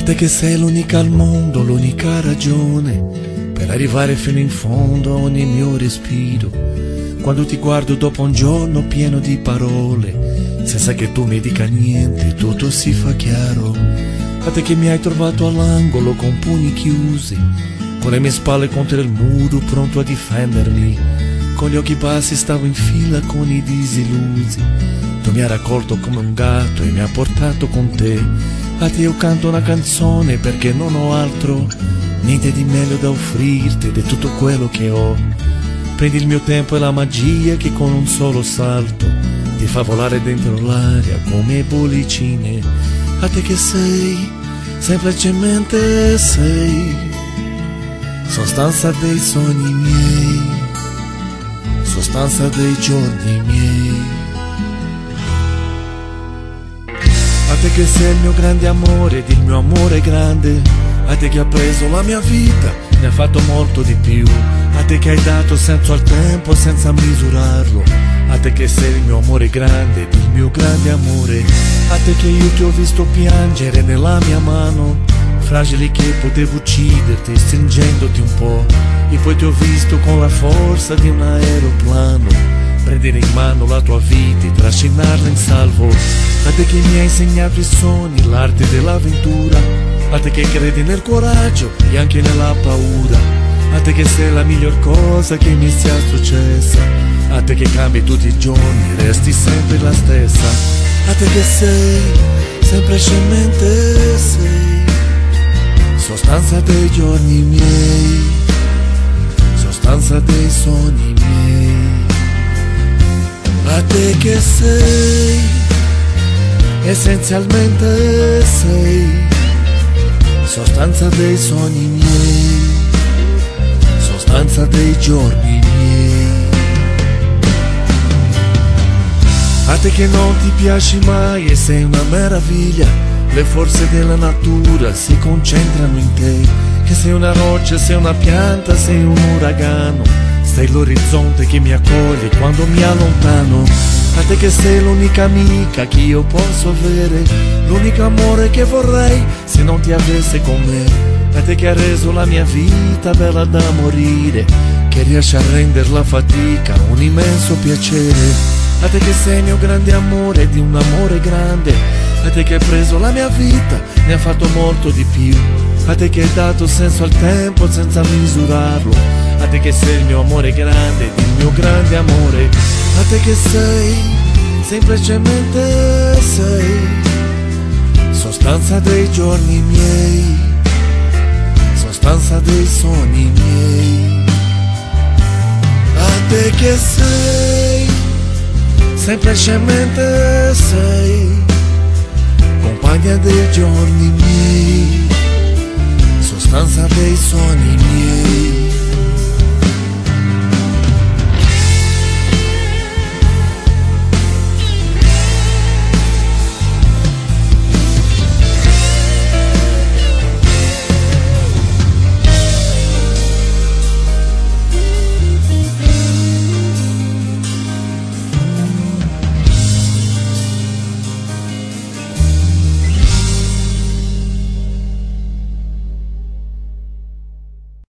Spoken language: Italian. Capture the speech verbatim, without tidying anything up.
te che sei l'unica al mondo, l'unica ragione per arrivare fino in fondo a ogni mio respiro. Quando ti guardo dopo un giorno pieno di parole, senza che tu mi dica niente, tutto si fa chiaro. A te che mi hai trovato all'angolo con pugni chiusi, con le mie spalle contro il muro pronto a difendermi. Con gli occhi bassi stavo in fila con i disillusi. Tu mi hai raccolto come un gatto e mi hai portato con te. A te io canto una canzone perché non ho altro, niente di meglio da offrirti di tutto quello che ho. Prendi il mio tempo e la magia che con un solo salto ti fa volare dentro l'aria come bollicine. A te che sei, semplicemente sei, sostanza dei sogni miei, sostanza dei giorni miei. A te che sei il mio grande amore ed il mio amore grande, a te che ha preso la mia vita, ne ha fatto molto di più. A te che hai dato senso al tempo senza misurarlo, a te che sei il mio amore grande ed il mio grande amore. A te che io ti ho visto piangere nella mia mano, fragili che potevo ucciderti stringendoti un po', e poi ti ho visto con la forza di un aeroplano prendere in mano la tua vita e trascinarla in salvo. A te che mi hai insegnato i sogni, l'arte dell'avventura, a te che credi nel coraggio e anche nella paura, a te che sei la miglior cosa che mi sia successa, a te che cambi tutti i giorni, resti sempre la stessa. A te che sei, semplicemente sei, sostanza dei giorni miei, sostanza dei sogni miei. A te che sei, essenzialmente sei, sostanza dei sogni miei, sostanza dei giorni miei. A te che non ti piaci mai e sei una meraviglia, le forze della natura si concentrano in te, che sei una roccia, sei una pianta, sei un uragano, sei l'orizzonte che mi accoglie quando mi allontano. A te che sei l'unica amica che io posso avere, l'unico amore che vorrei se non ti avesse con me. A te che hai reso la mia vita bella da morire, che riesci a rendere la fatica un immenso piacere. A te che sei il mio grande amore e di un amore grande, a te che hai preso la mia vita, ne ha fatto molto di più. A te che hai dato senso al tempo senza misurarlo, a te che sei il mio amore grande ed il mio grande amore. A te che sei, semplicemente sei, sostanza dei giorni miei, sostanza dei sogni miei. A te che sei, semplicemente sei, compagna dei giorni miei, sostanza dei sogni miei.